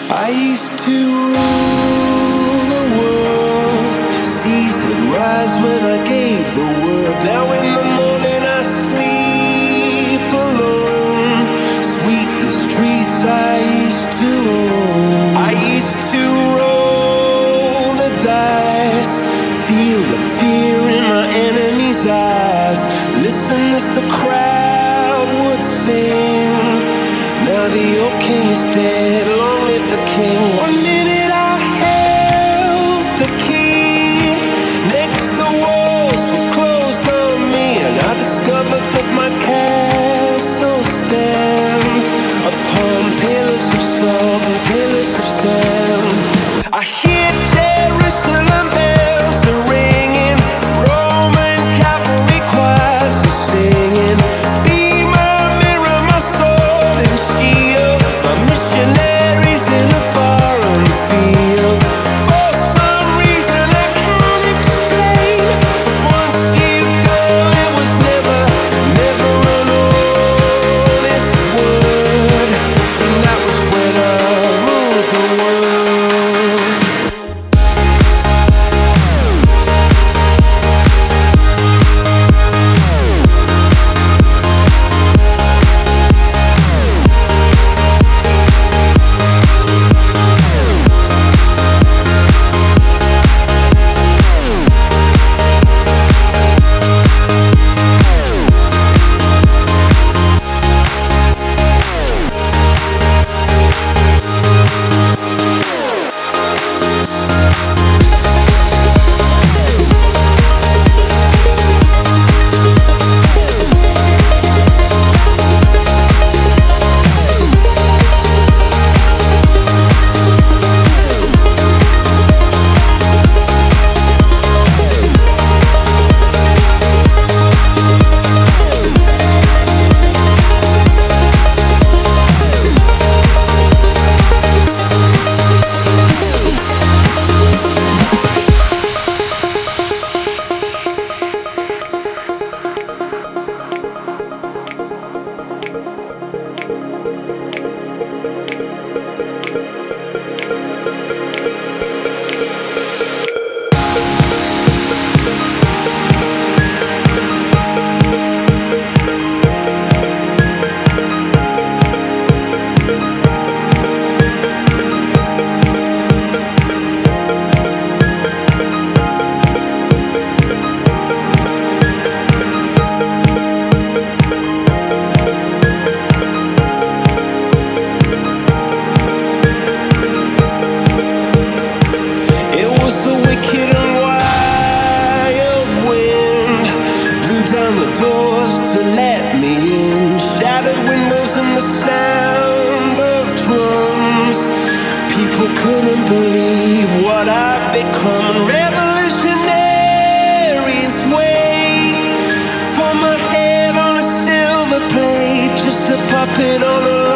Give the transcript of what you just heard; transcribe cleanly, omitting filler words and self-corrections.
I used to rule the world, seas would rise when I gave the word. Now in the morning I sleep alone. Sweep the streets I used to own. I used to roll the dice, feel the fear in my enemy's eyes. Listen as the crowd would sing. Now the old king is dead, long live the king. 1 minute I held the key, next the walls were closed on me, and I discovered that my castle stand upon pillars of salt and pillars of sand. I hear Jerusalem bells are ringing, Roman cavalry choirs are singing. Be my mirror, my sword and shield, my missionaries in a foreign field. For some reason I can't explain, once you go it was never, never an honest word, and that was when I ruled the world. Doors to let me in, shattered windows and the sound of drums. People couldn't believe what I'd become, and revolutionaries wait for my head on a silver plate, just a puppet on a